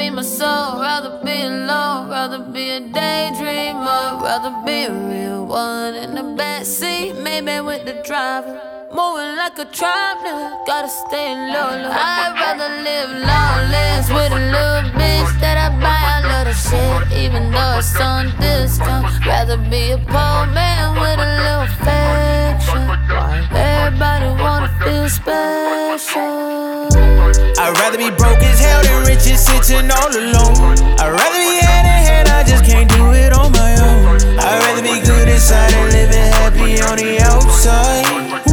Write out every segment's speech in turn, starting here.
be my soul, rather be alone, rather be a daydreamer, rather be a real one in the backseat, maybe with the driver. Moving like a traveler, gotta stay low. I'd rather live lawless with a little bitch that I buy a little shit, even though it's on discount. Rather be a poor man with a little affection. Everybody wanna feel special. I'd rather be broke as hell than rich and sitting all alone. I'd rather be hand in hand, I just can't do it on my own. I'd rather be good inside and living happy on the outside.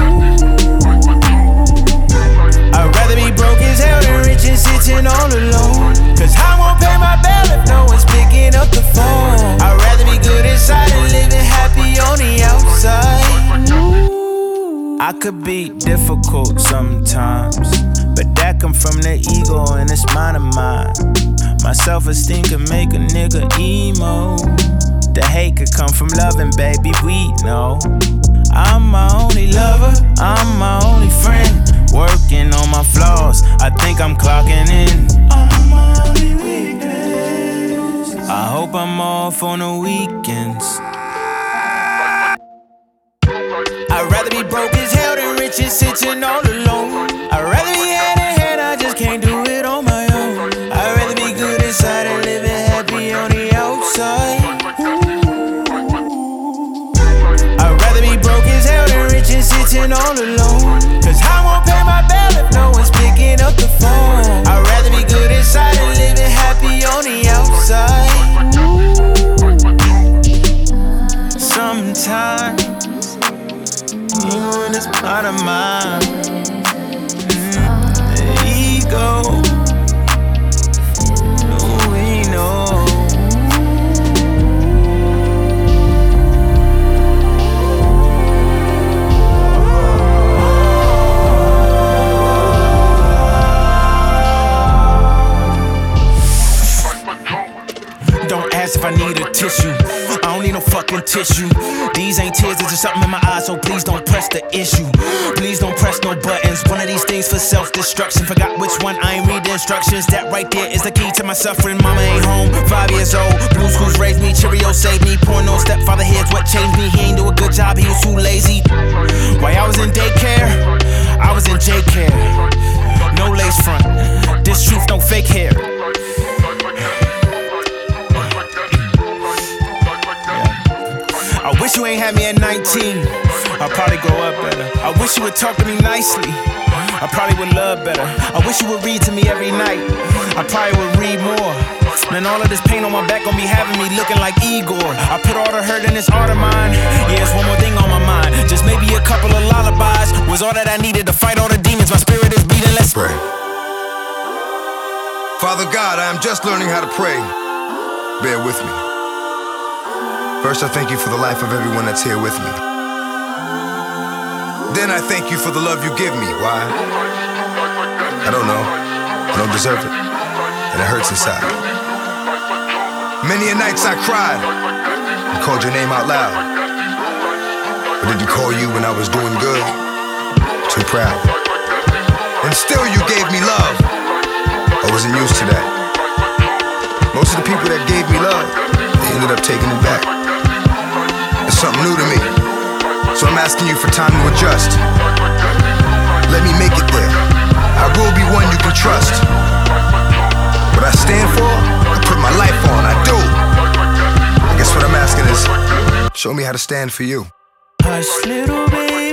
I'd rather be broke as hell than rich and sitting all alone. Cause I won't pay my bill if no one's picking up the phone. I'd rather be good inside and living happy on the outside. I could be difficult sometimes, but that come from the ego and it's mine of mine. My self-esteem can make a nigga emo. The hate could come from loving, baby, we know. I'm my only lover, I'm my only friend. Working on my flaws, I think I'm clocking in. I'm my only weakness. I hope I'm off on the weekends. I'd rather be broke as hell than rich and sitting all alone. I'd rather be hand in hand, I just can't do it on my own. I'd rather be good inside and living happy on the outside. I'd rather be broke as hell than rich and sitting all alone. Cause I won't pay my bill if no one's picking up the phone. I'd rather be good inside and living happy on the outside. Sometimes, even when it's part of mine, ego, we know. Don't ask if I need a tissue. I don't need no fucking tissue. These ain't tears, it's just something in my eyes, so please don't press the issue. Please don't press no buttons. One of these things for self-destruction. Forgot which one, I ain't read the instructions. That right there is the key to my suffering. Mama ain't home, 5 years old. Blue schools raised me, Cheerios saved me. Porno stepfather here's what changed me. He ain't do a good job, he was too lazy. While I was in daycare, I was in J-care. No lace front, this truth, no fake hair. I wish you ain't had me at 19. I'll probably grow up better. I wish you would talk to me nicely. I probably would love better. I wish you would read to me every night. I probably would read more. Man, all of this pain on my back gon' be having me looking like Igor. I put all the hurt in this art of mine. Yeah, it's one more thing on my mind. Just maybe a couple of lullabies was all that I needed to fight all the demons. My spirit is beating, let's pray. Father God, I am just learning how to pray. Bear with me. First, I thank you for the life of everyone that's here with me. Then I thank you for the love you give me. Why? I don't know. I don't deserve it. And it hurts inside. Many a nights I cried and called your name out loud. I didn't call you when I was doing good. Too proud. And still you gave me love. I wasn't used to that. Most of the people that gave me love, they ended up taking it back. It's something new to me, so I'm asking you for time to adjust. Let me make it there. I will be one you can trust. What I stand for, I put my life on, I do. I guess what I'm asking is, show me how to stand for you. Hush, little baby.